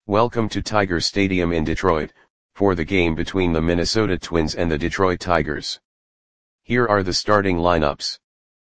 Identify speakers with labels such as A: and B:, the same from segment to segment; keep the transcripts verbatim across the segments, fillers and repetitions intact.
A: Welcome to Tiger Stadium in Detroit, for the game between the Minnesota Twins and the Detroit Tigers. Here are the starting lineups.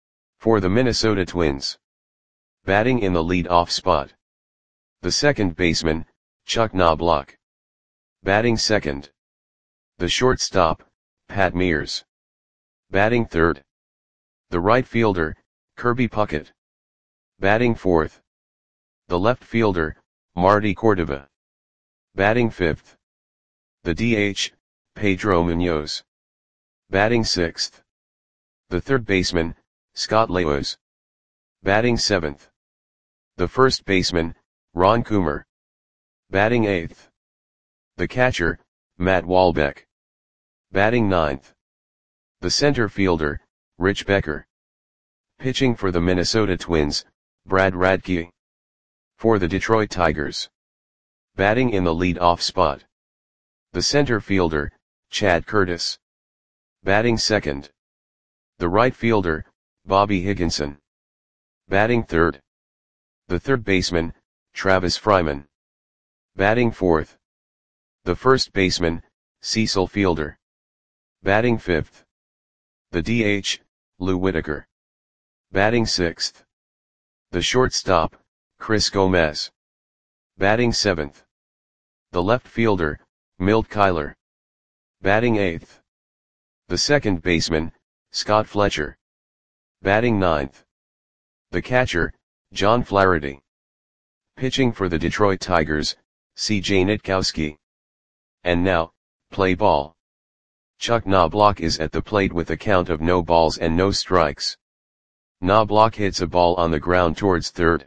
A: For the Minnesota Twins. Batting in the lead-off spot. The second baseman, Chuck Knobloch. Batting second. The shortstop, Pat Mears. Batting third. The right fielder, Kirby Puckett. Batting fourth. The left fielder, Marty Cordova. Batting fifth. The D H, Pedro Munoz. Batting sixth. The third baseman, Scott Laos. Batting seventh. The first baseman, Ron Coomer. Batting eighth. The catcher, Matt Walbeck. Batting ninth. The center fielder, Rich Becker. Pitching for the Minnesota Twins, Brad Radke. For the Detroit Tigers. Batting in the lead-off spot. The center fielder, Chad Curtis. Batting second. The right fielder, Bobby Higginson. Batting third. The third baseman, Travis Fryman. Batting fourth. The first baseman, Cecil Fielder. Batting fifth. The D H, Lou Whitaker. Batting sixth. The shortstop, Chris Gomez. Batting seventh. The left fielder, Milt Kyler. Batting eighth. The second baseman, Scott Fletcher. Batting ninth. The catcher, John Flaherty. Pitching for the Detroit Tigers, C J Nitkowski. And now, play ball. Chuck Knobloch is at the plate with a count of no balls and no strikes. Knobloch hits a ball on the ground towards third.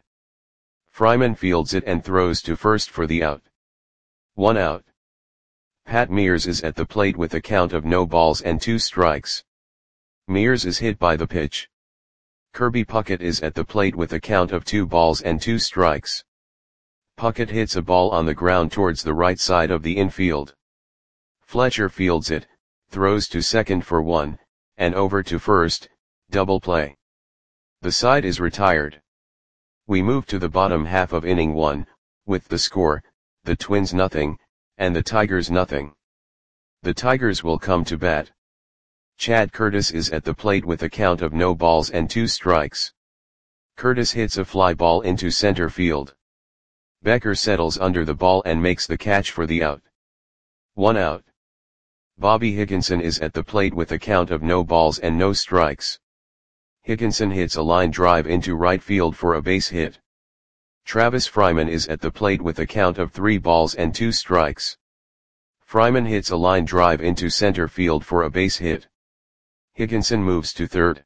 A: Fryman fields it and throws to first for the out. One out. Pat Mears is at the plate with a count of no balls and two strikes. Mears is hit by the pitch. Kirby Puckett is at the plate with a count of two balls and two strikes. Puckett hits a ball on the ground towards the right side of the infield. Fletcher fields it, throws to second for one, and over to first, double play. The side is retired. We move to the bottom half of inning one, with the score, the Twins nothing, and the Tigers nothing. The Tigers will come to bat. Chad Curtis is at the plate with a count of no balls and two strikes. Curtis hits a fly ball into center field. Becker settles under the ball and makes the catch for the out. One out. Bobby Higginson is at the plate with a count of no balls and no strikes. Higginson hits a line drive into right field for a base hit. Travis Fryman is at the plate with a count of three balls and two strikes. Fryman hits a line drive into center field for a base hit. Higginson moves to third.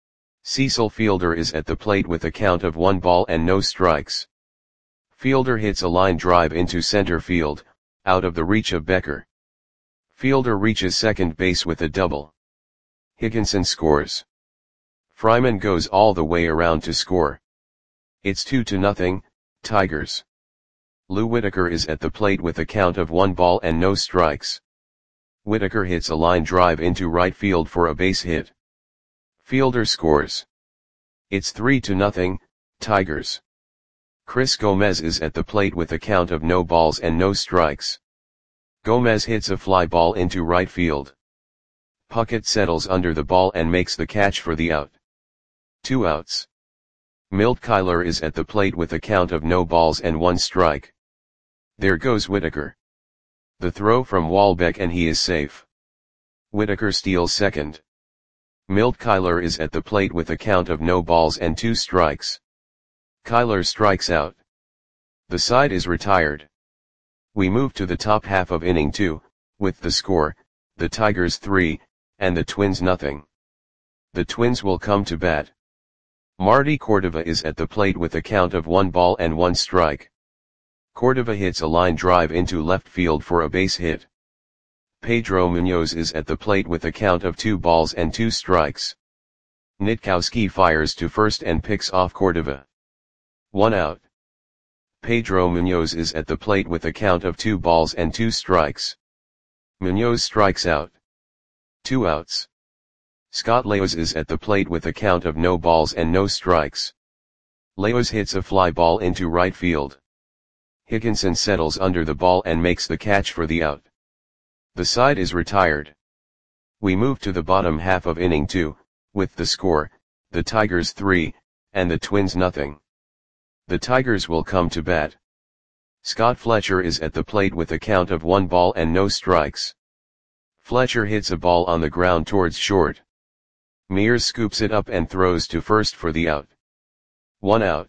A: Cecil Fielder is at the plate with a count of one ball and no strikes. Fielder hits a line drive into center field, out of the reach of Becker. Fielder reaches second base with a double. Higginson scores. Fryman goes all the way around to score. It's two to nothing, Tigers. Lou Whitaker is at the plate with a count of one ball and no strikes. Whitaker hits a line drive into right field for a base hit. Fielder scores. It's three to nothing, Tigers. Chris Gomez is at the plate with a count of no balls and no strikes. Gomez hits a fly ball into right field. Puckett settles under the ball and makes the catch for the out. Two outs. Milt Kyler is at the plate with a count of no balls and one strike. There goes Whitaker. The throw from Walbeck and he is safe. Whitaker steals second. Milt Kyler is at the plate with a count of no balls and two strikes. Kyler strikes out. The side is retired. We move to the top half of inning two, with the score, the Tigers three, and the Twins nothing. The Twins will come to bat. Marty Cordova is at the plate with a count of one ball and one strike. Cordova hits a line drive into left field for a base hit. Pedro Munoz is at the plate with a count of two balls and two strikes. Nitkowski fires to first and picks off Cordova. One out. Pedro Munoz is at the plate with a count of two balls and two strikes. Munoz strikes out. Two outs. Scott Laos is at the plate with a count of no balls and no strikes. Laos hits a fly ball into right field. Higginson settles under the ball and makes the catch for the out. The side is retired. We move to the bottom half of inning two, with the score, the Tigers three, and the Twins nothing. The Tigers will come to bat. Scott Fletcher is at the plate with a count of one ball and no strikes. Fletcher hits a ball on the ground towards short. Mears scoops it up and throws to first for the out. One out.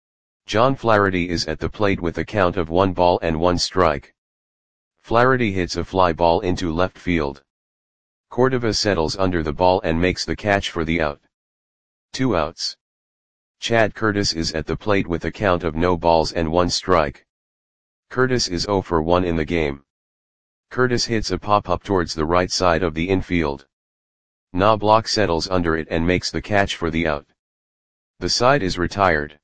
A: John Flaherty is at the plate with a count of one ball and one strike. Flaherty hits a fly ball into left field. Cordova settles under the ball and makes the catch for the out. Two outs. Chad Curtis is at the plate with a count of no balls and one strike. Curtis is zero for one in the game. Curtis hits a pop-up towards the right side of the infield. Knobloch settles under it and makes the catch for the out. The side is retired.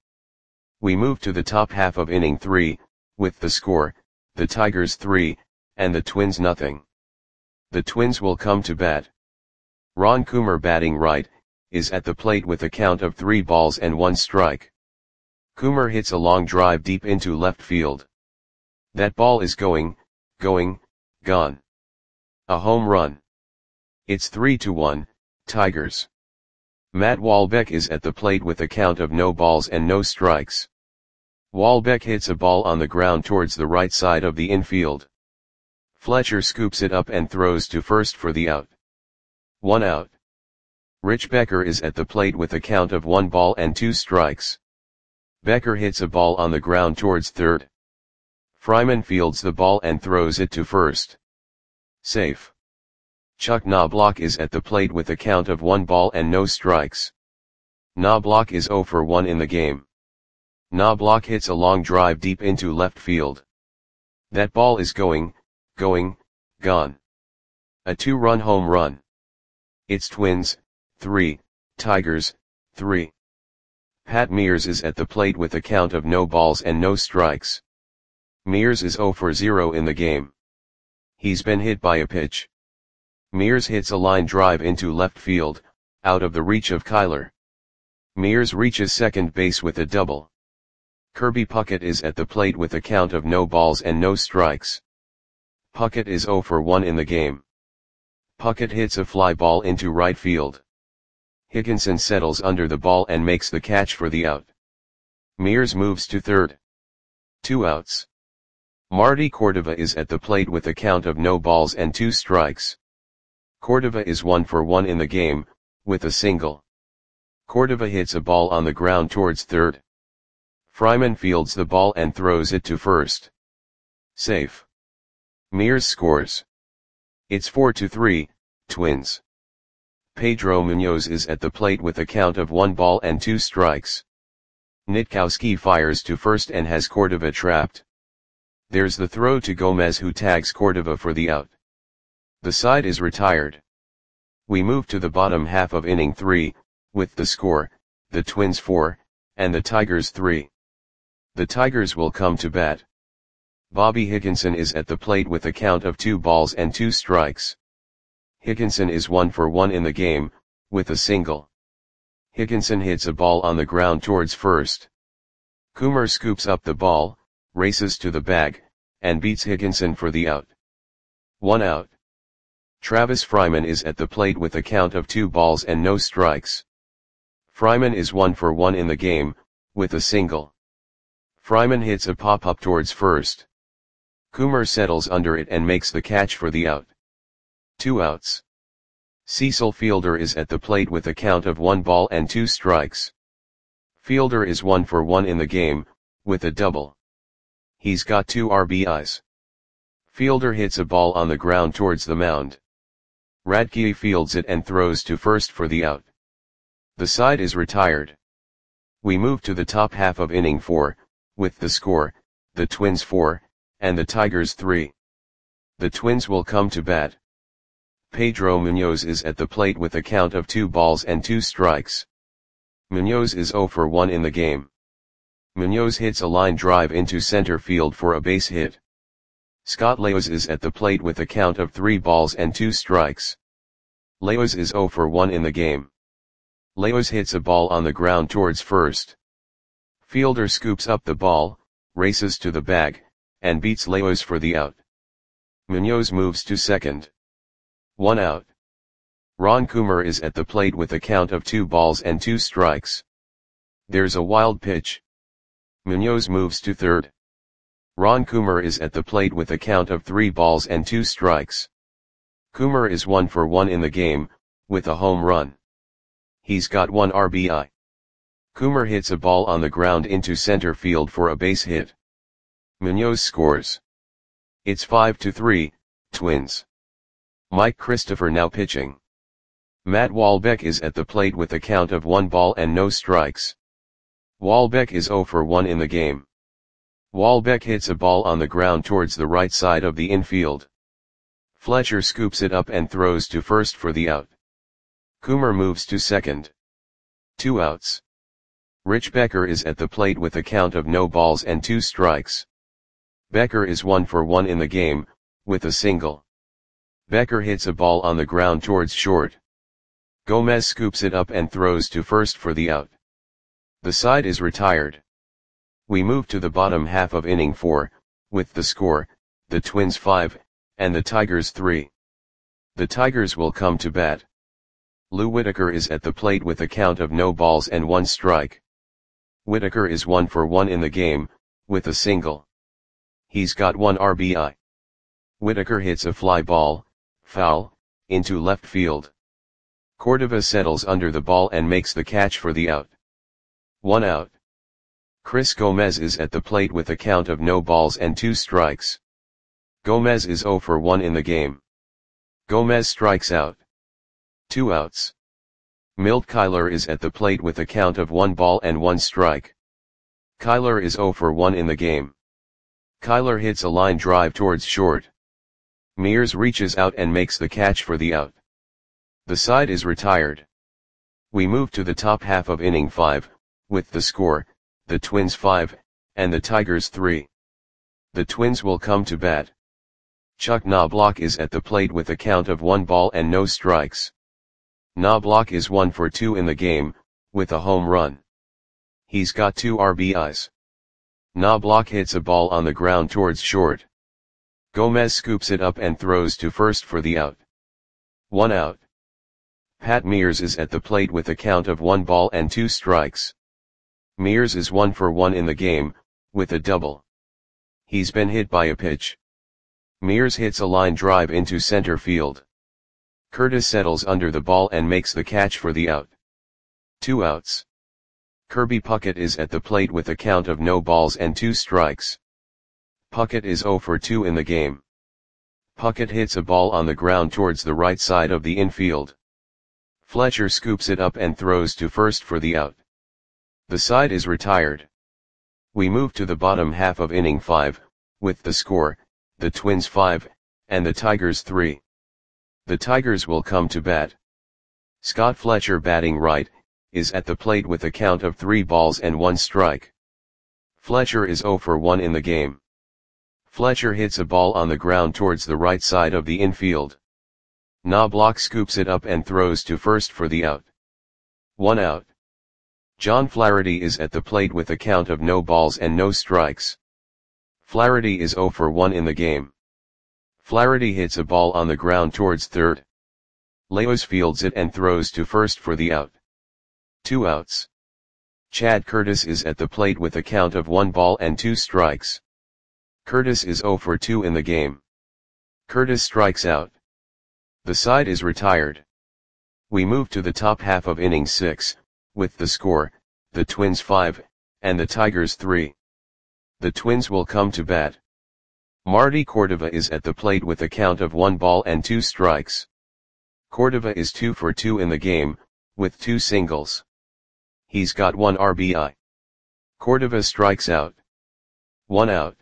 A: We move to the top half of inning three, with the score, the Tigers three, and the Twins nothing. The Twins will come to bat. Ron Coomer, batting right, is at the plate with a count of three balls and one strike. Coomer hits a long drive deep into left field. That ball is going, going, gone. A home run. It's three to one, Tigers. Matt Walbeck is at the plate with a count of no balls and no strikes. Walbeck hits a ball on the ground towards the right side of the infield. Fletcher scoops it up and throws to first for the out. One out. Rich Becker is at the plate with a count of one ball and two strikes. Becker hits a ball on the ground towards third. Fryman fields the ball and throws it to first. Safe. Chuck Knobloch is at the plate with a count of one ball and no strikes. Knobloch is zero for one in the game. Knobloch hits a long drive deep into left field. That ball is going, going, gone. A two-run home run. It's Twins, three, Tigers, three. Pat Mears is at the plate with a count of no balls and no strikes. Mears is zero for zero in the game. He's been hit by a pitch. Mears hits a line drive into left field, out of the reach of Kyler. Mears reaches second base with a double. Kirby Puckett is at the plate with a count of no balls and no strikes. Puckett is zero for one in the game. Puckett hits a fly ball into right field. Higginson settles under the ball and makes the catch for the out. Mears moves to third. Two outs. Marty Cordova is at the plate with a count of no balls and two strikes. Cordova is one for one in the game, with a single. Cordova hits a ball on the ground towards third. Fryman fields the ball and throws it to first. Safe. Mears scores. It's four to three, Twins. Pedro Munoz is at the plate with a count of one ball and two strikes. Nitkowski fires to first and has Cordova trapped. There's the throw to Gomez, who tags Cordova for the out. The side is retired. We move to the bottom half of inning three, with the score, the Twins four, and the Tigers three. The Tigers will come to bat. Bobby Higginson is at the plate with a count of two balls and two strikes. Higginson is one for one in the game, with a single. Higginson hits a ball on the ground towards first. Coomer scoops up the ball, races to the bag, and beats Higginson for the out. One out. Travis Fryman is at the plate with a count of two balls and no strikes. Fryman is one for one in the game, with a single. Fryman hits a pop-up towards first. Coomer settles under it and makes the catch for the out. Two outs. Cecil Fielder is at the plate with a count of one ball and two strikes. Fielder is one for one in the game, with a double. He's got two R B Is. Fielder hits a ball on the ground towards the mound. Radke fields it and throws to first for the out. The side is retired. We move to the top half of inning four, with the score, the Twins four, and the Tigers three. The Twins will come to bat. Pedro Munoz is at the plate with a count of two balls and two strikes. Munoz is zero for one in the game. Munoz hits a line drive into center field for a base hit. Scott Leos is at the plate with a count of three balls and two strikes. Leos is zero for one in the game. Leos hits a ball on the ground towards first. Fielder scoops up the ball, races to the bag, and beats Leos for the out. Munoz moves to second. One out. Ron Coomer is at the plate with a count of two balls and two strikes. There's a wild pitch. Munoz moves to third. Ron Coomer is at the plate with a count of three balls and two strikes. Coomer is one for one in the game, with a home run. He's got one R B I. Coomer hits a ball on the ground into center field for a base hit. Munoz scores. It's five to three, Twins. Mike Christopher now pitching. Matt Wahlbeck is at the plate with a count of one ball and no strikes. Wahlbeck is zero for one in the game. Wahlbeck hits a ball on the ground towards the right side of the infield. Fletcher scoops it up and throws to first for the out. Coomer moves to second. Two outs. Rich Becker is at the plate with a count of no balls and two strikes. Becker is one for one in the game, with a single. Becker hits a ball on the ground towards short. Gomez scoops it up and throws to first for the out. The side is retired. We move to the bottom half of inning four, with the score, the Twins five, and the Tigers three. The Tigers will come to bat. Lou Whitaker is at the plate with a count of no balls and one strike. Whitaker is one for one in the game, with a single. He's got one R B I. Whitaker hits a fly ball, foul, into left field. Cordova settles under the ball and makes the catch for the out. One out. Chris Gomez is at the plate with a count of no balls and two strikes. Gomez is zero for one in the game. Gomez strikes out. Two outs. Milt Kyler is at the plate with a count of one ball and one strike. Kyler is zero for one in the game. Kyler hits a line drive towards short. Mears reaches out and makes the catch for the out. The side is retired. We move to the top half of inning five, with the score, the Twins five, and the Tigers three. The Twins will come to bat. Chuck Knobloch is at the plate with a count of one ball and no strikes. Knobloch is one for two in the game, with a home run. He's got two R B Is. Knobloch hits a ball on the ground towards short. Gomez scoops it up and throws to first for the out. One out. Pat Mears is at the plate with a count of one ball and two strikes. Mears is one for one in the game, with a double. He's been hit by a pitch. Mears hits a line drive into center field. Curtis settles under the ball and makes the catch for the out. Two outs. Kirby Puckett is at the plate with a count of no balls and two strikes. Puckett is zero for two in the game. Puckett hits a ball on the ground towards the right side of the infield. Fletcher scoops it up and throws to first for the out. The side is retired. We move to the bottom half of inning five, with the score, the Twins five, and the Tigers three. The Tigers will come to bat. Scott Fletcher, batting right, is at the plate with a count of three balls and one strike. Fletcher is zero for one in the game. Fletcher hits a ball on the ground towards the right side of the infield. Knobloch scoops it up and throws to first for the out. One out. John Flaherty is at the plate with a count of no balls and no strikes. Flaherty is zero for one in the game. Flaherty hits a ball on the ground towards third. Leos fields it and throws to first for the out. Two outs. Chad Curtis is at the plate with a count of one ball and two strikes. Curtis is zero for two in the game. Curtis strikes out. The side is retired. We move to the top half of inning six, with the score, the Twins five, and the Tigers three. The Twins will come to bat. Marty Cordova is at the plate with a count of one ball and two strikes. Cordova is two for two in the game, with two singles. He's got one R B I. Cordova strikes out. One out.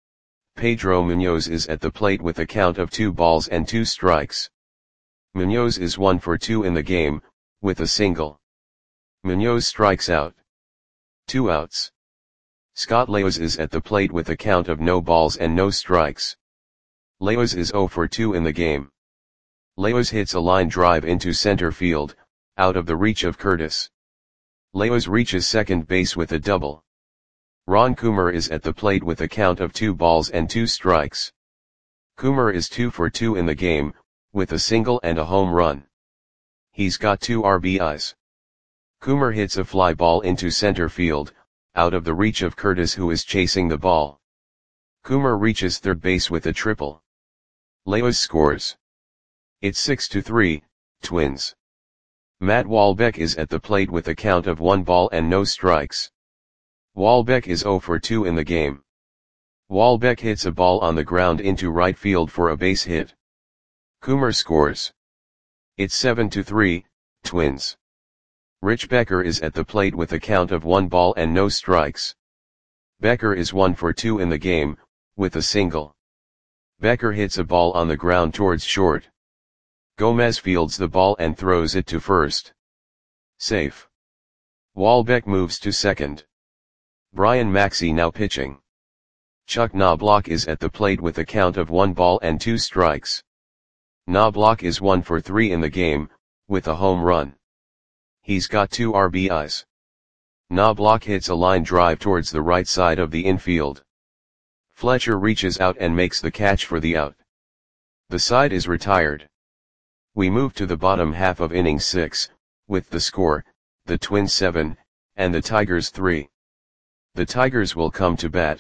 A: Pedro Munoz is at the plate with a count of two balls and two strikes. Munoz is one for two in the game, with a single. Munoz strikes out. Two outs. Scott Leos is at the plate with a count of no balls and no strikes. Leos is zero for two in the game. Leos hits a line drive into center field, out of the reach of Curtis. Leos reaches second base with a double. Ron Coomer is at the plate with a count of two balls and two strikes. Coomer is two for two in the game, with a single and a home run. He's got two R B Is. Coomer hits a fly ball into center field, out of the reach of Curtis, who is chasing the ball. Coomer reaches third base with a triple. Leos scores. It's six to three, Twins. Matt Wahlbeck is at the plate with a count of one ball and no strikes. Wahlbeck is zero for two in the game. Wahlbeck hits a ball on the ground into right field for a base hit. Coomer scores. It's seven to three, Twins. Rich Becker is at the plate with a count of one ball and no strikes. Becker is one for two in the game, with a single. Becker hits a ball on the ground towards short. Gomez fields the ball and throws it to first. Safe. Wahlbeck moves to second. Brian Maxey now pitching. Chuck Knobloch is at the plate with a count of one ball and two strikes. Knobloch is one for three in the game, with a home run. He's got two R B Is. Knobloch hits a line drive towards the right side of the infield. Fletcher reaches out and makes the catch for the out. The side is retired. We move to the bottom half of inning six, with the score, the Twins seven, and the Tigers three. The Tigers will come to bat.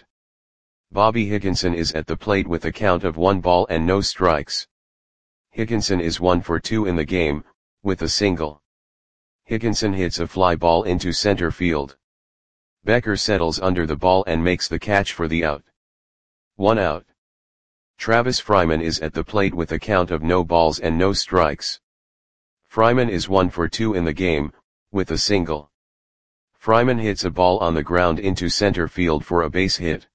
A: Bobby Higginson is at the plate with a count of one ball and no strikes. Higginson is one for two in the game, with a single. Higginson hits a fly ball into center field. Becker settles under the ball and makes the catch for the out. One out. Travis Fryman is at the plate with a count of no balls and no strikes. Fryman is one for two in the game, with a single. Fryman hits a ball on the ground into center field for a base hit.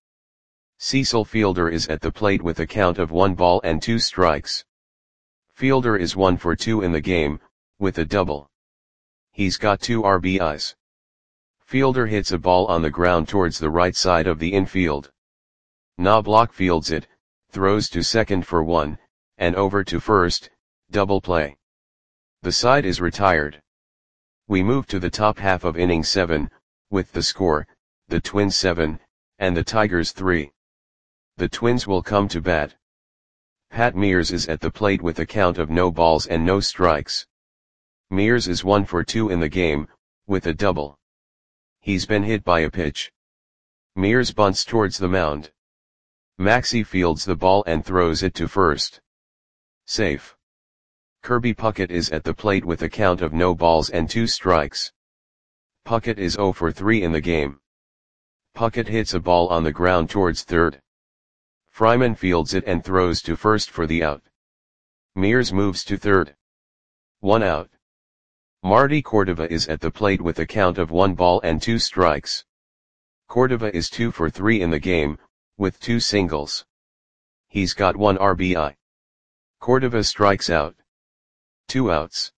A: Cecil Fielder is at the plate with a count of one ball and two strikes. Fielder is one for two in the game, with a double. He's got two R B Is. Fielder hits a ball on the ground towards the right side of the infield. Knobloch fields it, throws to second for one, and over to first, double play. The side is retired. We move to the top half of inning seven, with the score, the Twins seven, and the Tigers three. The Twins will come to bat. Pat Mears is at the plate with a count of no balls and no strikes. Mears is one for two in the game, with a double. He's been hit by a pitch. Mears bunts towards the mound. Maxey fields the ball and throws it to first. Safe. Kirby Puckett is at the plate with a count of no balls and two strikes. Puckett is zero for three in the game. Puckett hits a ball on the ground towards third. Fryman fields it and throws to first for the out. Mears moves to third. One out. Marty Cordova is at the plate with a count of one ball and two strikes. Cordova is two for three in the game, with two singles. He's got one R B I. Cordova strikes out. Two outs.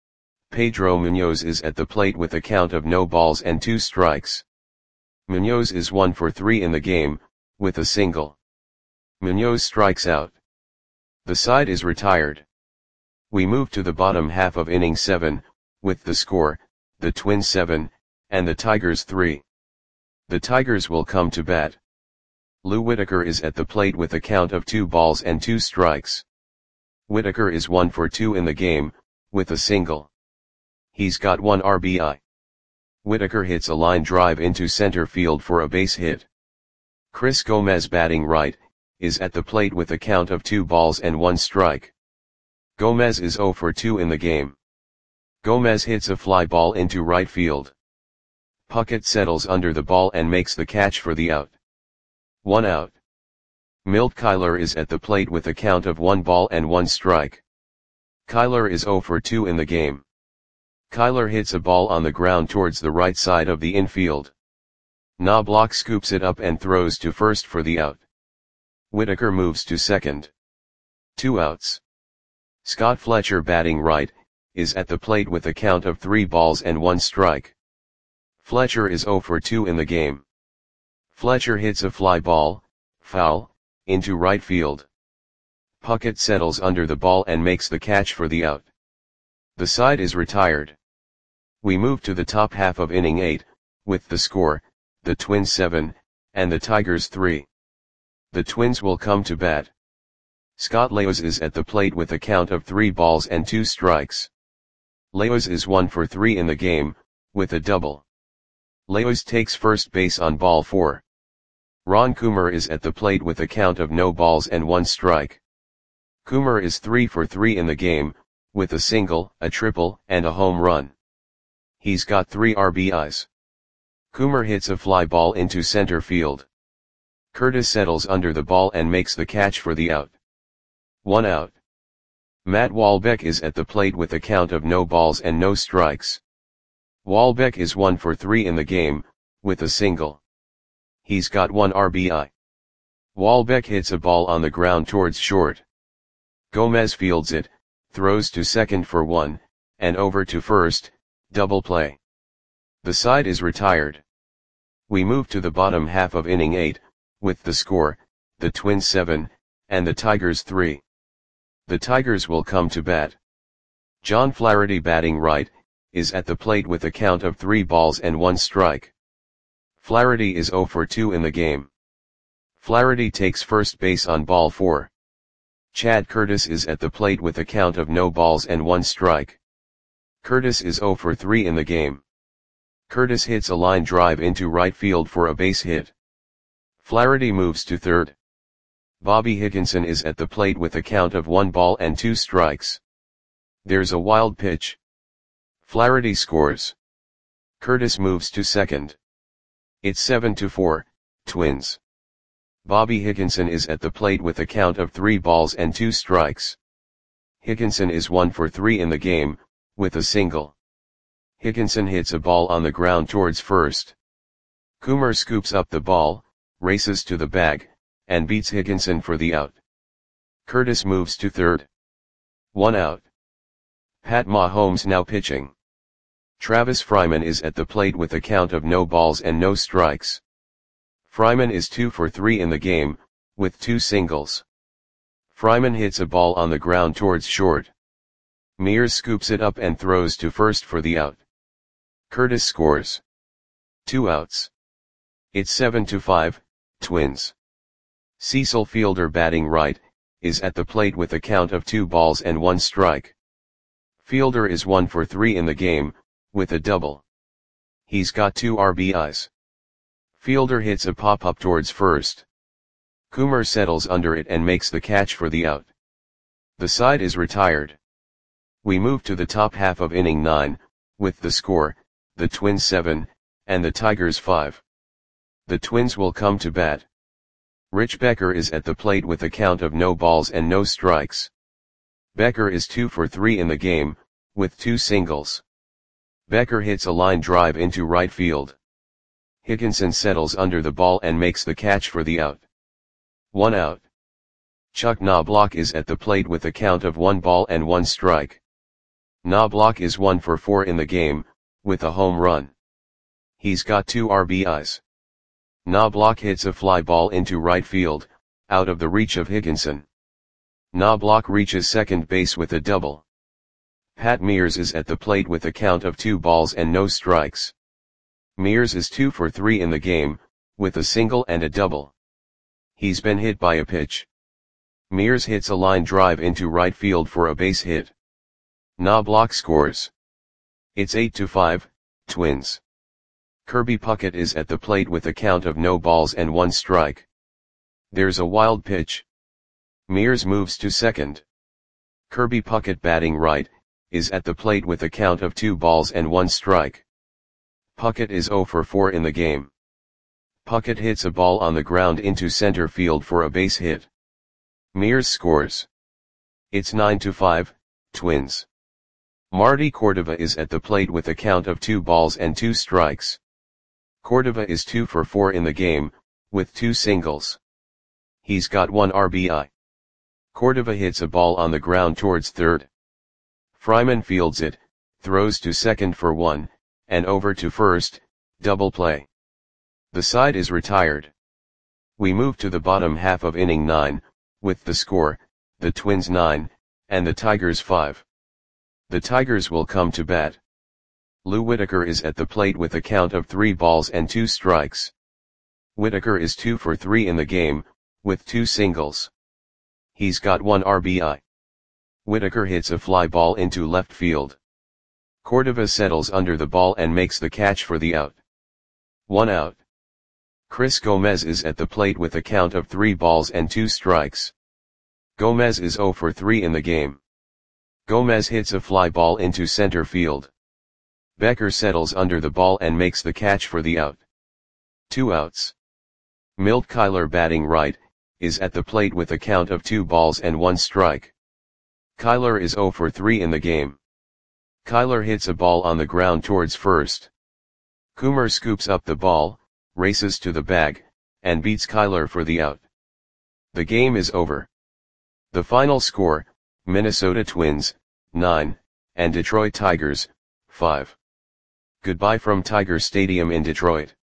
A: Pedro Munoz is at the plate with a count of no balls and two strikes. Munoz is one for three in the game, with a single. Munoz strikes out. The side is retired. We move to the bottom half of inning seven, with the score, the Twins seven, and the Tigers three. The Tigers will come to bat. Lou Whitaker is at the plate with a count of two balls and two strikes. Whitaker is one for two in the game, with a single. He's got one R B I. Whitaker hits a line drive into center field for a base hit. Chris Gomez, batting right, is at the plate with a count of two balls and one strike. Gomez is zero for two in the game. Gomez hits a fly ball into right field. Puckett settles under the ball and makes the catch for the out. One out. Milt Kyler is at the plate with a count of one ball and one strike. Kyler is zero for two in the game. Kyler hits a ball on the ground towards the right side of the infield. Knobloch scoops it up and throws to first for the out. Whitaker moves to second. Two outs. Scott Fletcher, batting right, is at the plate with a count of three balls and one strike. Fletcher is zero for two in the game. Fletcher hits a fly ball, foul, into right field. Puckett settles under the ball and makes the catch for the out. The side is retired. We move to the top half of inning eight, with the score, the Twins seven, and the Tigers three. The Twins will come to bat. Scott Leos is at the plate with a count of three balls and two strikes. Leos is one for three in the game, with a double. Leos takes first base on ball four. Ron Coomer is at the plate with a count of no balls and one strike. Coomer is three for three in the game, with a single, a triple, and a home run. He's got three R B Is. Coomer hits a fly ball into center field. Curtis settles under the ball and makes the catch for the out. One out. Matt Walbeck is at the plate with a count of no balls and no strikes. Walbeck is one for three in the game, with a single. He's got one R B I. Walbeck hits a ball on the ground towards short. Gomez fields it, throws to second for one, and over to first, double play. The side is retired. We move to the bottom half of inning eight, with the score, the Twins seven, and the Tigers three. The Tigers will come to bat. John Flaherty, batting right, is at the plate with a count of three balls and one strike. Flaherty is zero for two in the game. Flaherty takes first base on ball four. Chad Curtis is at the plate with a count of no balls and one strike. Curtis is zero for three in the game. Curtis hits a line drive into right field for a base hit. Flaherty moves to third. Bobby Higginson is at the plate with a count of one ball and two strikes. There's a wild pitch. Flaherty scores. Curtis moves to second. It's seven to four, Twins. Bobby Higginson is at the plate with a count of three balls and two strikes. Higginson is one for three in the game, with a single. Higginson hits a ball on the ground towards first. Coomer scoops up the ball, races to the bag, and beats Higginson for the out. Curtis moves to third. One out. Pat Mahomes now pitching. Travis Fryman is at the plate with a count of no balls and no strikes. Fryman is two for three in the game, with two singles. Fryman hits a ball on the ground towards short. Mears scoops it up and throws to first for the out. Curtis scores. Two outs. It's seven to five, Twins. Cecil Fielder, batting right, is at the plate with a count of two balls and one strike. Fielder is one for three in the game, with a double. He's got two R B Is. Fielder hits a pop-up towards first. Coomer settles under it and makes the catch for the out. The side is retired. We move to the top half of inning nine, with the score, the Twins seven, and the Tigers five. The Twins will come to bat. Rich Becker is at the plate with a count of no balls and no strikes. Becker is two for three in the game, with two singles. Becker hits a line drive into right field. Higginson settles under the ball and makes the catch for the out. One out. Chuck Knobloch is at the plate with a count of one ball and one strike. Knobloch is one for four in the game, with a home run. He's got two R B Is. Knobloch hits a fly ball into right field, out of the reach of Higginson. Knobloch reaches second base with a double. Pat Mears is at the plate with a count of two balls and no strikes. Mears is two for three in the game, with a single and a double. He's been hit by a pitch. Mears hits a line drive into right field for a base hit. Knobloch scores. It's eight to five, Twins. Kirby Puckett is at the plate with a count of no balls and one strike. There's a wild pitch. Mears moves to second. Kirby Puckett, batting right, is at the plate with a count of two balls and one strike. Puckett is zero for four in the game. Puckett hits a ball on the ground into center field for a base hit. Mears scores. It's nine to five, Twins. Marty Cordova is at the plate with a count of two balls and two strikes. Cordova is two for four in the game, with two singles. He's got one R B I. Cordova hits a ball on the ground towards third. Fryman fields it, throws to second for one, and over to first, double play. The side is retired. We move to the bottom half of inning nine, with the score, the Twins nine, and the Tigers five. The Tigers will come to bat. Lou Whitaker is at the plate with a count of three balls and two strikes. Whitaker is two for three in the game, with two singles. He's got one R B I. Whitaker hits a fly ball into left field. Cordova settles under the ball and makes the catch for the out. One out. Chris Gomez is at the plate with a count of three balls and two strikes. Gomez is zero for three in the game. Gomez hits a fly ball into center field. Becker settles under the ball and makes the catch for the out. Two outs. Milt Kyler, batting right, is at the plate with a count of two balls and one strike. Kyler is zero for three in the game. Kyler hits a ball on the ground towards first. Coomer scoops up the ball, races to the bag, and beats Kyler for the out. The game is over. The final score, Minnesota Twins, nine, and Detroit Tigers, five. Goodbye from Tiger Stadium in Detroit.